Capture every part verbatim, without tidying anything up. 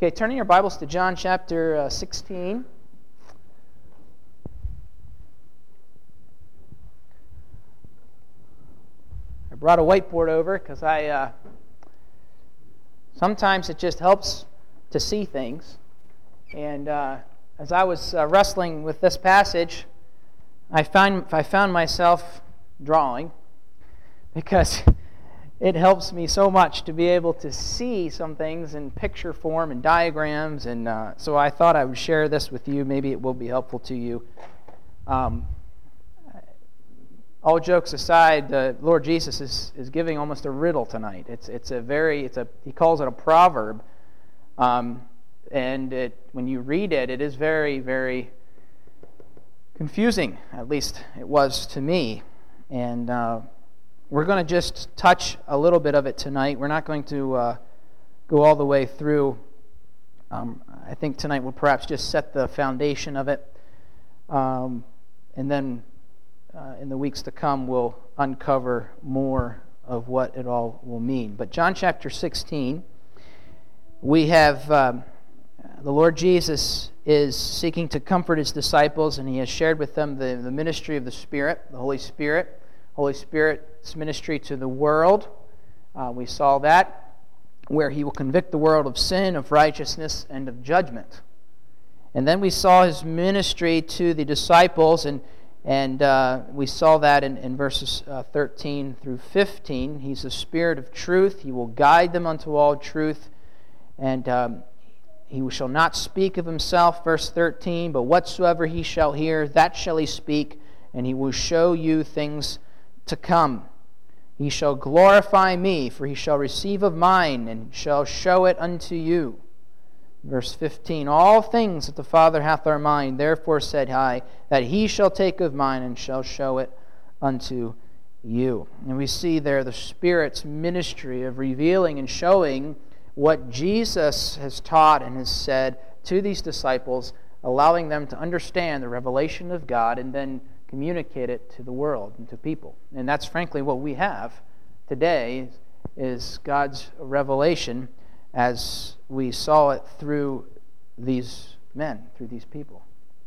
Okay, turning your Bibles to John chapter uh, sixteen. I brought a whiteboard over because I uh, sometimes it just helps to see things. And uh, as I was uh, wrestling with this passage, I found I found myself drawing because it helps me so much to be able to see some things in picture form and diagrams, and uh, so I thought I would share this with you. Maybe it will be helpful to you. Um, all jokes aside, the Lord Jesus is, is giving almost a riddle tonight. It's it's a very it's a he calls it a proverb, um, and it when you read it, it is very very confusing. At least it was to me, and. Uh, We're going to just touch a little bit of it tonight. We're not going to uh, go all the way through. Um, I think tonight we'll perhaps just set the foundation of it. Um, and then uh, in the weeks to come, we'll uncover more of what it all will mean. But John chapter sixteen, we have um, the Lord Jesus is seeking to comfort his disciples, and he has shared with them the, the ministry of the Spirit, the Holy Spirit. Holy Spirit's ministry to the world. Uh, we saw that, where he will convict the world of sin, of righteousness, and of judgment. And then we saw his ministry to the disciples, and and uh, we saw that in, in verses uh, thirteen through fifteen. He's the Spirit of truth. He will guide them unto all truth, and um, he shall not speak of himself, verse thirteen, but whatsoever he shall hear, that shall he speak, and he will show you things to come. He shall glorify me, for he shall receive of mine, and shall show it unto you. Verse fifteen, all things that the Father hath are mine, therefore said I, that he shall take of mine, and shall show it unto you. And we see there the Spirit's ministry of revealing and showing what Jesus has taught and has said to these disciples, allowing them to understand the revelation of God, and then communicate it to the world and to people. And that's frankly what we have today, is God's revelation as we saw it through these men, through these people.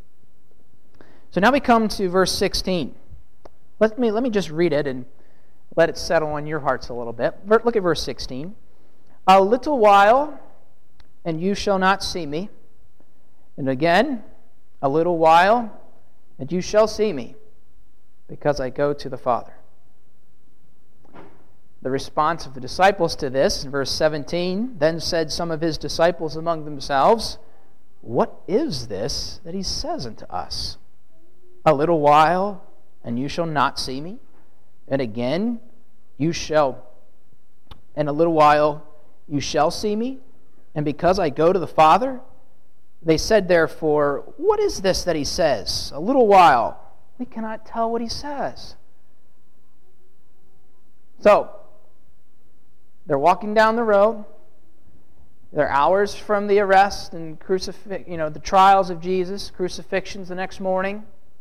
So now we come to verse sixteen. Let me, let me just read it and let it settle on your hearts a little bit. Look at verse sixteen. A little while, and you shall not see me. And again, a little while, and you shall see me, because I go to the Father. The response of the disciples to this, in verse seventeen, then said some of his disciples among themselves, what is this that he says unto us? A little while, and you shall not see me, and again, you shall, and a little while, you shall see me, and because I go to the Father? They said, therefore, what is this that he says? A little while. We cannot tell what he says. So, they're walking down the road. They're hours from the arrest and crucifix, you know, the trials of Jesus, crucifixions the next morning.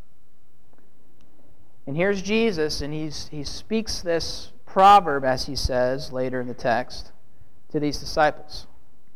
And here's Jesus, and he's, he speaks this proverb, as he says later in the text, to these disciples.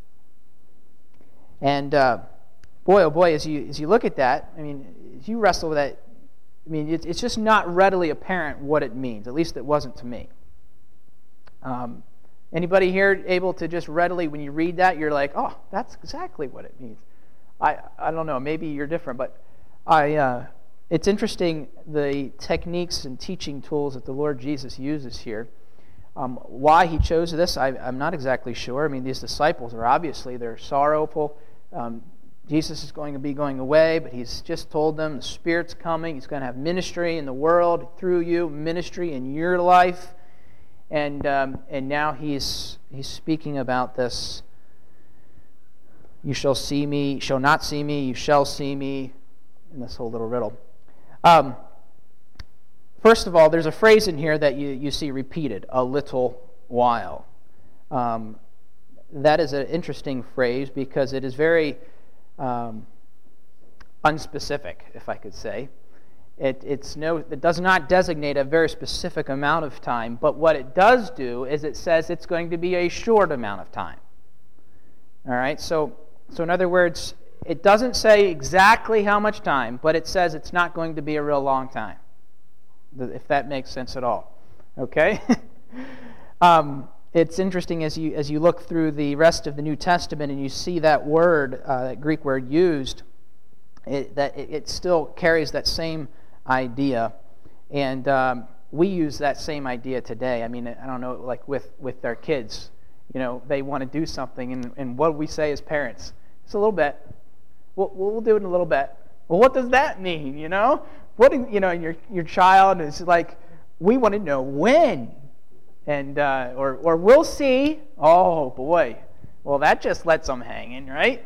And uh, boy, oh boy, as you as you look at that, I mean, as you wrestle with that, I mean, it, it's just not readily apparent what it means. At least it wasn't to me. Um, anybody here able to just readily, when you read that, you're like, oh, that's exactly what it means. I I don't know, maybe you're different, but I uh, it's interesting the techniques and teaching tools that the Lord Jesus uses here. Um, why he chose this, I, I'm not exactly sure. I mean, these disciples are obviously, they're sorrowful. Um, Jesus is going to be going away, but he's just told them the Spirit's coming. He's going to have ministry in the world through you, ministry in your life. And um, and now he's he's speaking about this. You shall see me, shall not see me, you shall see me, in this whole little riddle. Um, first of all, there's a phrase in here that you, you see repeated, a little while. Um, that is an interesting phrase because it is very um, unspecific, if I could say. It, it's no, it does not designate a very specific amount of time, but what it does do is it says it's going to be a short amount of time. All right, so So in other words, it doesn't say exactly how much time, but it says it's not going to be a real long time, if that makes sense at all. Okay? um, it's interesting as you as you look through the rest of the New Testament and you see that word, uh, that Greek word used, it, that it, it still carries that same idea. And um, we use that same idea today. I mean, I don't know, like with, with our kids, you know, they want to do something, and, and what do we say as parents? It's a little bit. We'll, we'll do it in a little bit. Well, what does that mean, you know? What, you know, your your child is like, we want to know when, and uh, or or we'll see. Oh boy, well that just lets them hanging, right?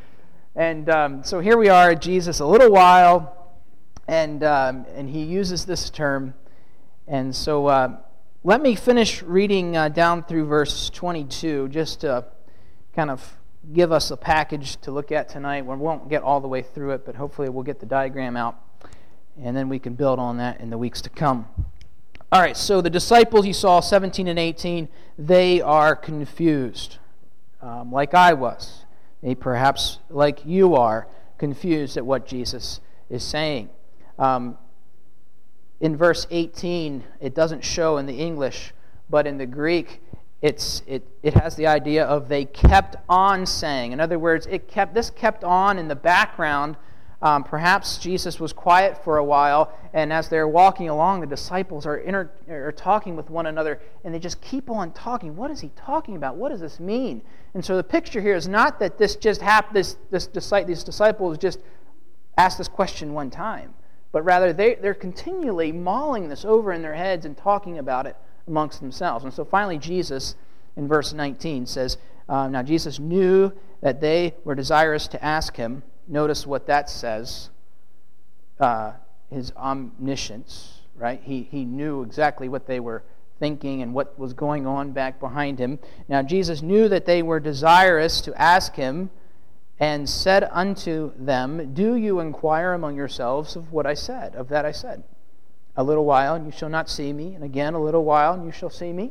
And um, so here we are, Jesus, a little while, and um, and he uses this term, and so uh, let me finish reading uh, down through verse twenty-two, just to kind of give us a package to look at tonight. We won't get all the way through it, but hopefully we'll get the diagram out, and then we can build on that in the weeks to come. All right, so the disciples you saw, seventeen and eighteen, they are confused, um, like I was. They perhaps, like you are, confused at what Jesus is saying. Um, in verse eighteen, it doesn't show in the English, but in the Greek, It's it it has the idea of they kept on saying. In other words, it kept this kept on in the background. Um, perhaps Jesus was quiet for a while, and as they're walking along, the disciples are inter, are talking with one another, and they just keep on talking. What is he talking about? What does this mean? And so the picture here is not that this just happened. This this these disciples just asked this question one time, but rather they they're continually mulling this over in their heads and talking about it amongst themselves. And so finally Jesus, in verse nineteen, says, uh, now Jesus knew that they were desirous to ask him. Notice what that says, uh, his omniscience, right? He, he knew exactly what they were thinking and what was going on back behind him. Now Jesus knew that they were desirous to ask him, and said unto them, do you inquire among yourselves of what I said, of that I said? A little while, and you shall not see me. And again, a little while, and you shall see me.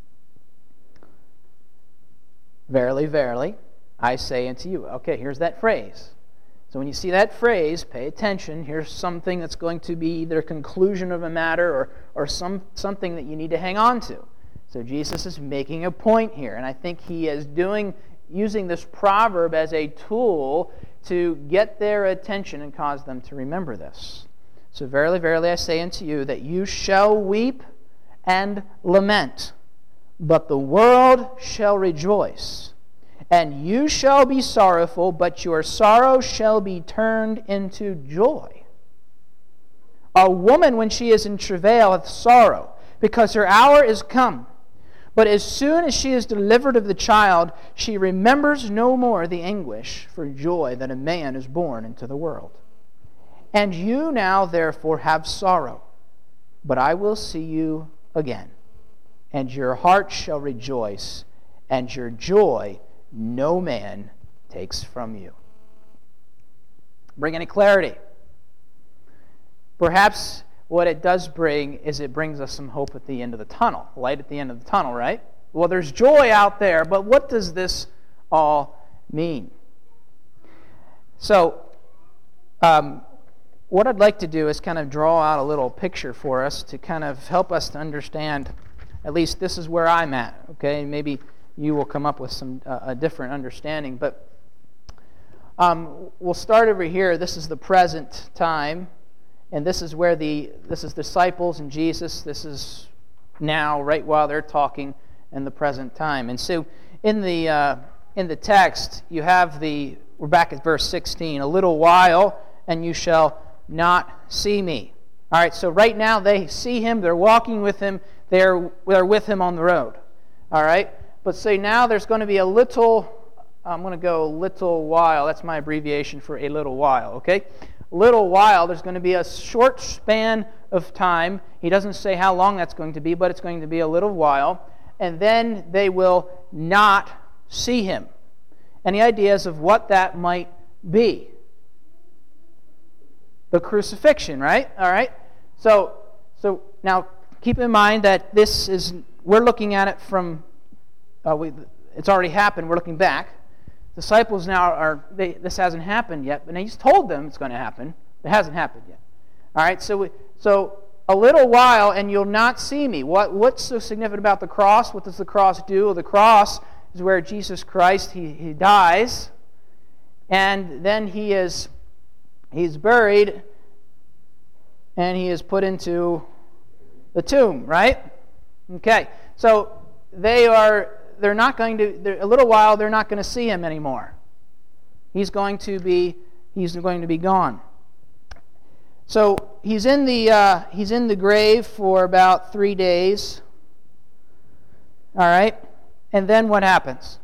Verily, verily, I say unto you. Okay, here's that phrase. So when you see that phrase, pay attention. Here's something that's going to be either a conclusion of a matter or, or some something that you need to hang on to. So Jesus is making a point here, and I think he is doing using this proverb as a tool to get their attention and cause them to remember this. So verily, verily, I say unto you that you shall weep and lament, but the world shall rejoice. And you shall be sorrowful, but your sorrow shall be turned into joy. A woman, when she is in travail, hath sorrow, because her hour is come. But as soon as she is delivered of the child, she remembers no more the anguish for joy that a man is born into the world. And you now, therefore, have sorrow, but I will see you again, and your heart shall rejoice, and your joy no man takes from you. Bring any clarity? Perhaps what it does bring is it brings us some hope at the end of the tunnel, light at the end of the tunnel, right? Well, there's joy out there, but what does this all mean? So, um, what I'd like to do is kind of draw out a little picture for us to kind of help us to understand, at least this is where I'm at, okay? Maybe you will come up with some uh, a different understanding, but um, we'll start over here. This is the present time, and this is where the this is disciples and Jesus. This is now, right while they're talking in the present time. And so in the uh, in the text, you have the, we're back at verse sixteen, a little while, and you shall not see me. All right, so right now they see him, they're walking with him, they're, they're with him on the road. All right, but say now there's going to be a little, I'm going to go little while, that's my abbreviation for a little while, okay? Little while, there's going to be a short span of time. He doesn't say how long that's going to be, but it's going to be a little while. And then they will not see him. Any ideas of what that might be? The crucifixion, right? All right. So, so now keep in mind that this is, we're looking at it from, uh, we, it's already happened. We're looking back. disciples now are, they, this hasn't happened yet, but he's told them it's going to happen. It hasn't happened yet. All right, so we, so a little while and you'll not see me. What, what's so significant about the cross? What does the cross do? Well, the cross is where Jesus Christ, he, he dies, and then he is he's buried, and he is put into the tomb, right? Okay, so they are, they're not going to, a little while, they're not going to see him anymore. He's going to be, he's going to be gone. So he's in the uh, he's in the grave for about three days. All right, and then what happens?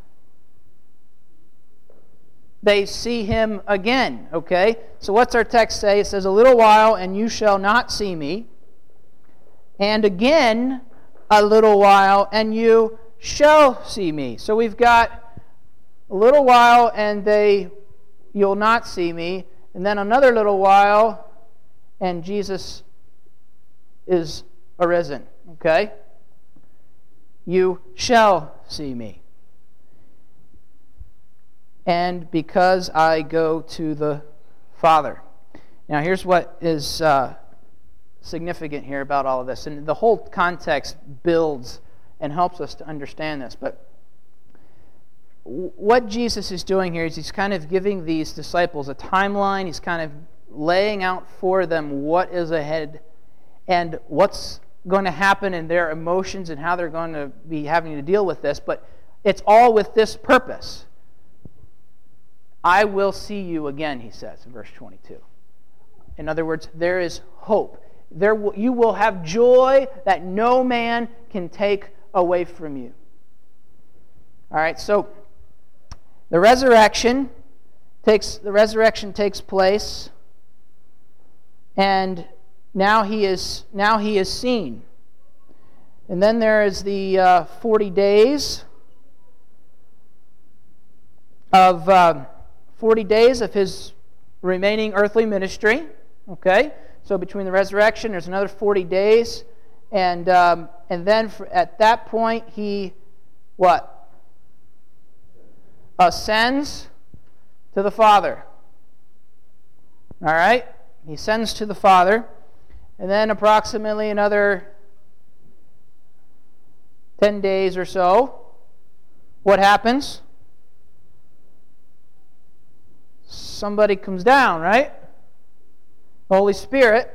They see him again. Okay, so what's our text say? It says, "A little while, and you shall not see me, and again a little while, and you shall see me." So we've got a little while, and they you'll not see me, and then another little while, and Jesus is arisen, okay? You shall see me. And because I go to the Father. Now here's what is uh, significant here about all of this. And the whole context builds and helps us to understand this. But what Jesus is doing here is he's kind of giving these disciples a timeline. He's kind of laying out for them what is ahead and what's going to happen in their emotions and how they're going to be having to deal with this. But it's all with this purpose. I will see you again, he says in verse twenty-two. In other words, there is hope. There will, you will have joy that no man can take away from you. All right, so the resurrection takes the resurrection takes place. And now he is now he is seen. And then there is the uh, forty days of uh, forty days of his remaining earthly ministry. Okay, so between the resurrection, there's another forty days, and um, and then for, at that point he what ascends to the Father. All right. He sends to the Father, and then approximately another ten days or so, what happens? Somebody comes down, right? The Holy Spirit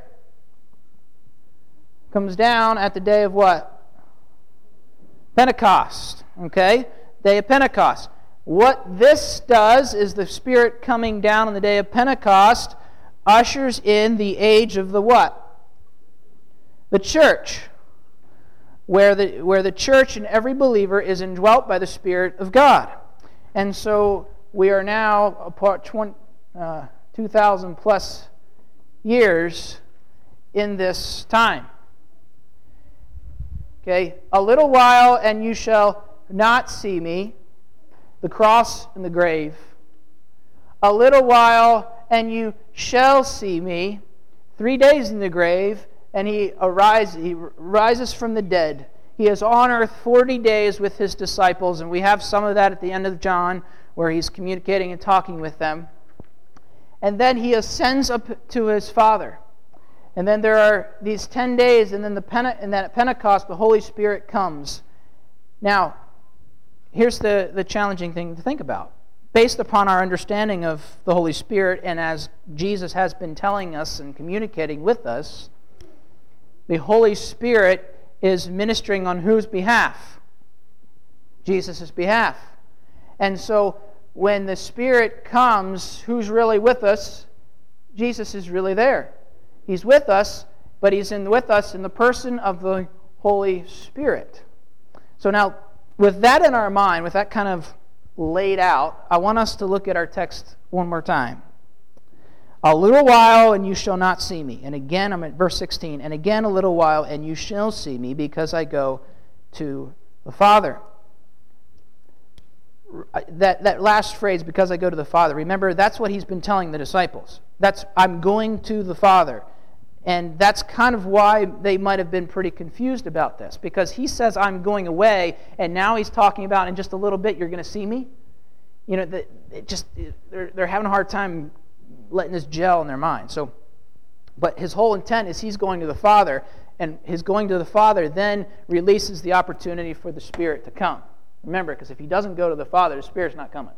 comes down at the day of what? Pentecost, okay? Day of Pentecost. What this does is the Spirit coming down on the day of Pentecost ushers in the age of the what? The church, where the where the church and every believer is indwelt by the Spirit of God. And so we are now apart twenty, uh, two thousand plus years in this time. Okay, a little while and you shall not see me, the cross and the grave. A little while and you shall see me, three days in the grave, and he arises, he rises from the dead. He is on earth forty days with his disciples, and we have some of that at the end of John, where he's communicating and talking with them. And then he ascends up to his Father. And then there are these ten days, and then the Pente- and then at Pentecost, the Holy Spirit comes. Now, here's the, the challenging thing to think about. Based upon our understanding of the Holy Spirit, and as Jesus has been telling us and communicating with us, the Holy Spirit is ministering on whose behalf? Jesus' behalf. And so when the Spirit comes, who's really with us? Jesus is really there. He's with us, but He's in with us in the person of the Holy Spirit. So now, with that in our mind, with that kind of laid out, I want us to look at our text one more time. A little while and you shall not see me. And again, I'm at verse sixteen. And again a little while and you shall see me, because I go to the Father. That, that last phrase, because I go to the Father, remember, that's what he's been telling the disciples. That's, I'm going to the Father. And that's kind of why they might have been pretty confused about this, because he says, I'm going away, and now he's talking about, in just a little bit, you're going to see me. you know, the, it just they're they're having a hard time letting this gel in their mind. So, but his whole intent is he's going to the Father, and his going to the Father then releases the opportunity for the Spirit to come. Remember, because if he doesn't go to the Father, the Spirit's not coming.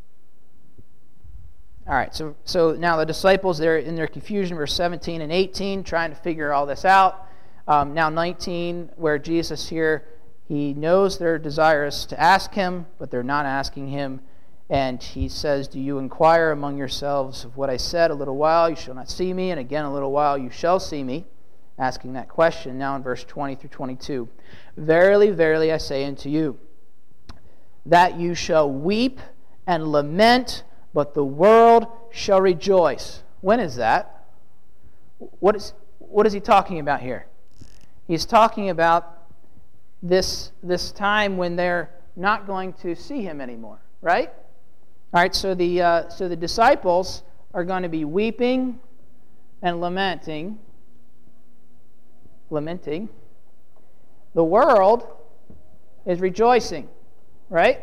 All right, so so now the disciples, they're in their confusion, verse seventeen and eighteen, trying to figure all this out. Um, now nineteen, where Jesus here, he knows they're desirous to ask him, but they're not asking him. And he says, do you inquire among yourselves of what I said? A little while you shall not see me, and again a little while you shall see me. Asking that question now in verse twenty through twenty-two. Verily, verily, I say unto you, that you shall weep and lament, but the world shall rejoice. When is that? What is, what is he talking about here? He's talking about this, this time when they're not going to see him anymore, right? All right, so the, uh, so the disciples are going to be weeping and lamenting. Lamenting. The world is rejoicing, right?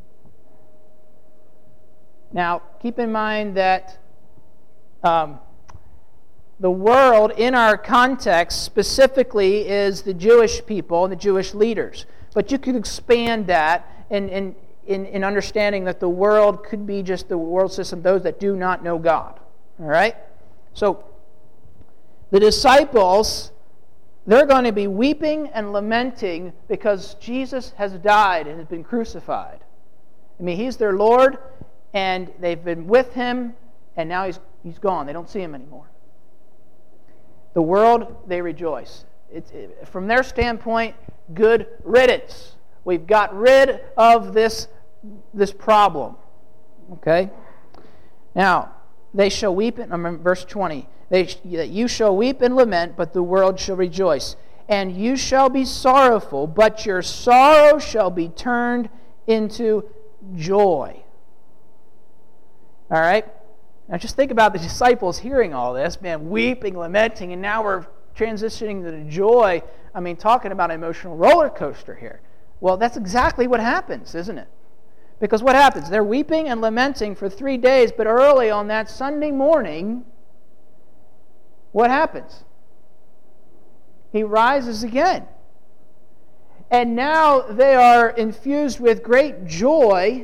Now, keep in mind that um, the world in our context specifically is the Jewish people and the Jewish leaders. But you could expand that in, in, in, in understanding that the world could be just the world system, those that do not know God. All right? So, the disciples, they're going to be weeping and lamenting because Jesus has died and has been crucified. I mean, he's their Lord, and they've been with him, and now he's he's gone. They don't see him anymore. The world, they rejoice. It's, it, from their standpoint, good riddance. We've got rid of this, this problem. Okay? Now, they shall weep, in, um, verse twenty, they, that you shall weep and lament, but the world shall rejoice. And you shall be sorrowful, but your sorrow shall be turned into joy. All right? Now just think about the disciples hearing all this, man, weeping, lamenting, and now we're transitioning to the joy. I mean, talking about an emotional roller coaster here. Well, that's exactly what happens, isn't it? Because what happens? They're weeping and lamenting for three days, but early on that Sunday morning, what happens? He rises again. And now they are infused with great joy.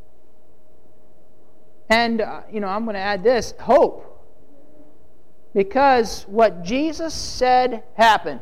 And, uh, you know, I'm going to add this, hope. Because what Jesus said happened.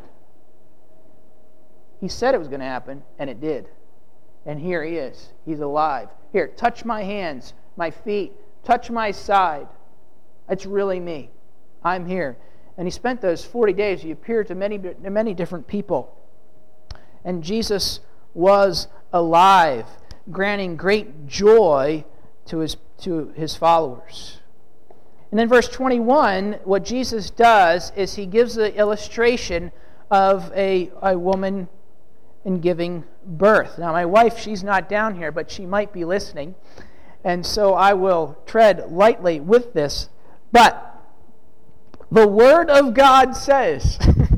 He said it was going to happen, and it did. And here he is. He's alive. Here, touch my hands, my feet, touch my side. It's really me. I'm here. And he spent those forty days. He appeared to many, to many different people. And Jesus was alive, granting great joy to his to his followers. And then verse twenty-one, what Jesus does is he gives the illustration of a, a woman in giving birth. Now my wife, she's not down here, but she might be listening. And so I will tread lightly with this. But the Word of God says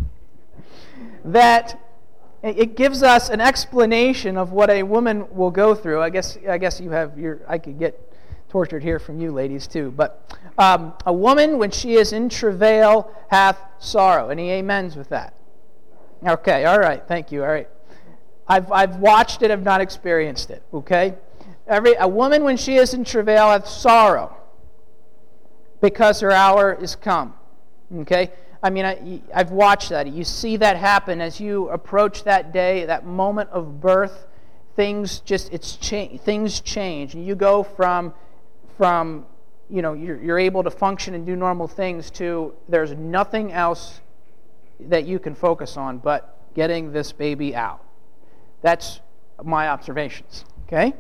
that it gives us an explanation of what a woman will go through. I guess I guess you have your I could get tortured here from you ladies too. But um, a woman, when she is in travail, hath sorrow. Any amens with that? Okay, all right, thank you. All right. I've I've watched it, I've not experienced it. Okay? Every a woman when she is in travail hath sorrow, because her hour is come. Okay? I mean, I, I've watched that. You see that happen as you approach that day, that moment of birth. Things just it's cha- things change, and you go from from you know you're, you're able to function and do normal things to there's nothing else that you can focus on but getting this baby out. That's my observations. Okay.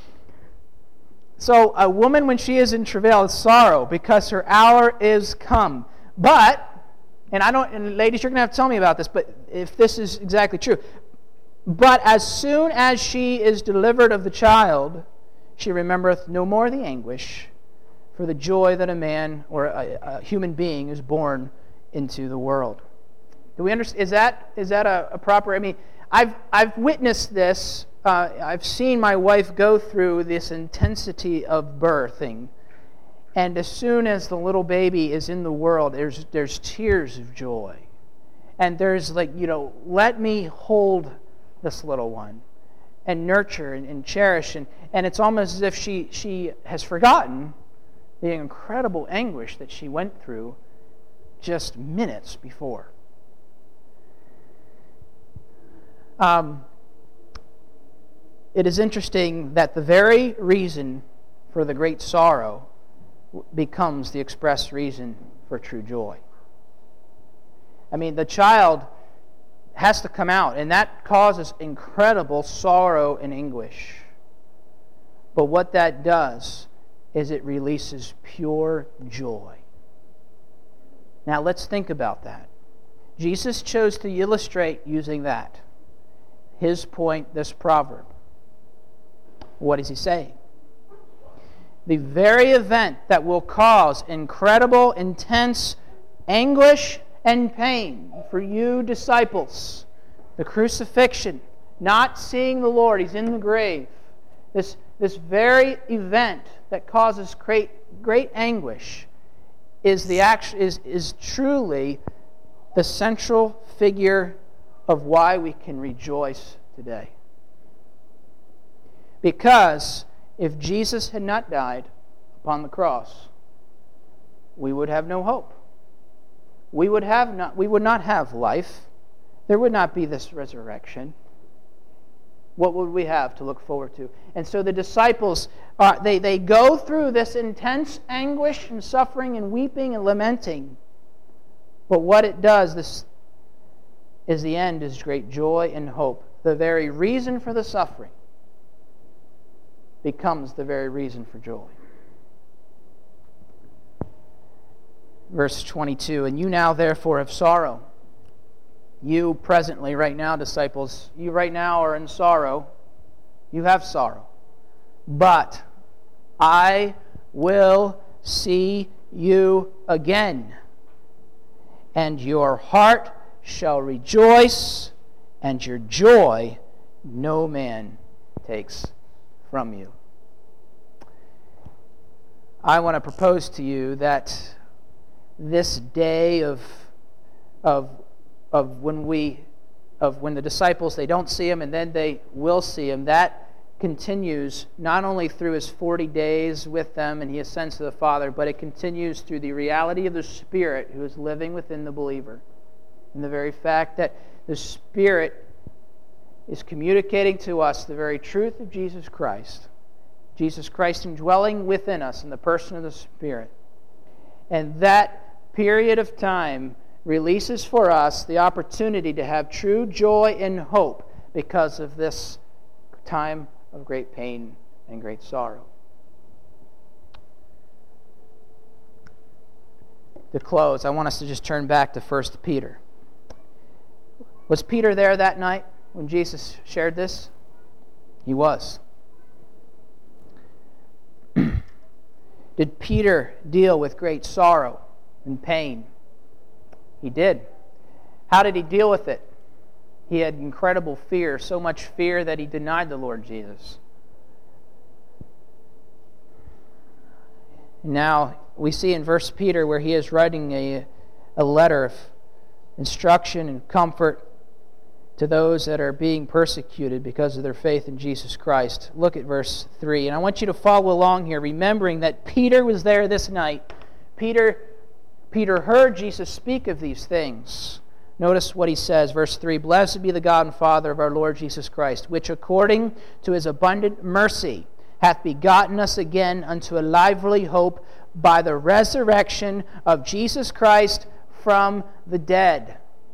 So a woman when she is in travail is sorrow because her hour is come. But And I don't, and ladies, you're going to have to tell me about this, but if this is exactly true. But as soon as she is delivered of the child, she remembereth no more the anguish for the joy that a man or a, a human being is born into the world. Do we understand? Is that is that a, a proper? I mean, I've, I've witnessed this. Uh, I've seen my wife go through this intensity of birthing. And as soon as the little baby is in the world, there's, there's tears of joy. And there's like, you know, let me hold this little one and nurture and, and cherish. And, and it's almost as if she, she has forgotten the incredible anguish that she went through just minutes before. Um, it is interesting that the very reason for the great sorrow becomes the express reason for true joy. I mean, the child has to come out, and that causes incredible sorrow and anguish. But what that does is it releases pure joy. Now let's think about that. Jesus chose to illustrate using that. His point, this proverb. What is he saying? The very event that will cause incredible, intense anguish and pain for you disciples, the crucifixion, not seeing the Lord, He's in the grave, this, this very event that causes great, great anguish is, the act, is, is truly the central figure of why we can rejoice today. Because if Jesus had not died upon the cross, we would have no hope. We would have not, we would not have life. There would not be this resurrection. What would we have to look forward to? And so the disciples, uh, they, they go through this intense anguish and suffering and weeping and lamenting. But what it does, this is the end, is great joy and hope. The very reason for the suffering becomes the very reason for joy. Verse twenty-two, and you now therefore have sorrow. You presently, right now, disciples, you right now are in sorrow. You have sorrow. But I will see you again, and your heart shall rejoice, and your joy no man takes from you. I want to propose to you that this day of of of when we of when the disciples, they don't see him and then they will see him, that continues not only through his forty days with them and he ascends to the Father, but it continues through the reality of the Spirit who is living within the believer. And the very fact that the Spirit is communicating to us the very truth of Jesus Christ. Jesus Christ indwelling within us in the person of the Spirit. And that period of time releases for us the opportunity to have true joy and hope because of this time of great pain and great sorrow. To close, I want us to just turn back to First Peter. Was Peter there that night when Jesus shared this? He was. Did Peter deal with great sorrow and pain? He did. How did he deal with it? He had incredible fear, so much fear that he denied the Lord Jesus. Now, we see in First Peter where he is writing a, a letter of instruction and comfort to those that are being persecuted because of their faith in Jesus Christ. Look at verse three. And I want you to follow along here, remembering that Peter was there this night. Peter, Peter heard Jesus speak of these things. Notice what he says, verse three, Blessed be the God and Father of our Lord Jesus Christ, which according to his abundant mercy hath begotten us again unto a lively hope by the resurrection of Jesus Christ from the dead,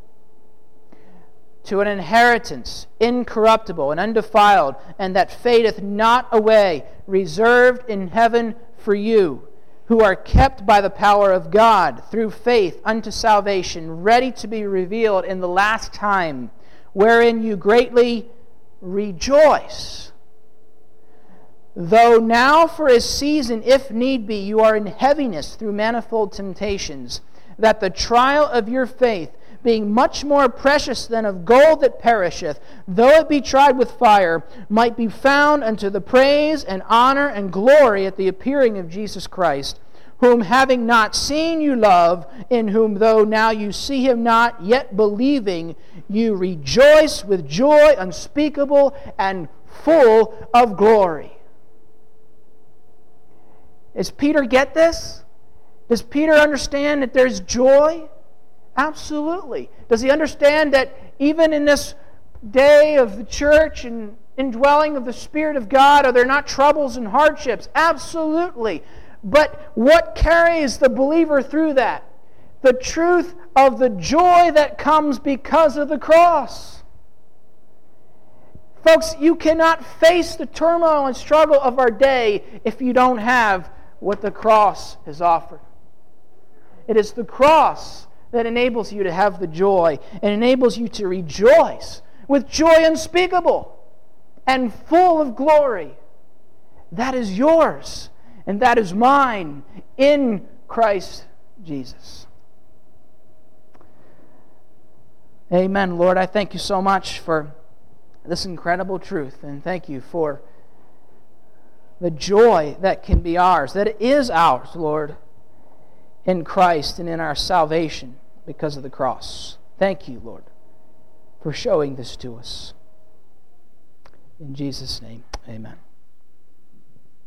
to an inheritance incorruptible and undefiled, and that fadeth not away, reserved in heaven for you, who are kept by the power of God through faith unto salvation, ready to be revealed in the last time, wherein you greatly rejoice. Though now for a season, if need be, you are in heaviness through manifold temptations, that the trial of your faith, being much more precious than of gold that perisheth, though it be tried with fire, might be found unto the praise and honor and glory at the appearing of Jesus Christ, whom having not seen you love, in whom though now you see him not, yet believing, you rejoice with joy unspeakable and full of glory. Does Peter get this? Does Peter understand that there's joy? Absolutely. Does he understand that even in this day of the church and indwelling of the Spirit of God, are there not troubles and hardships? Absolutely. But what carries the believer through that? The truth of the joy that comes because of the cross. Folks, you cannot face the turmoil and struggle of our day if you don't have what the cross has offered. It is the cross that enables you to have the joy and enables you to rejoice with joy unspeakable and full of glory. That is yours and that is mine in Christ Jesus. Amen. Lord, I thank you so much for this incredible truth, and thank you for the joy that can be ours, that it is ours, Lord, in Christ and in our salvation because of the cross. Thank you, Lord, for showing this to us. In Jesus' name, amen.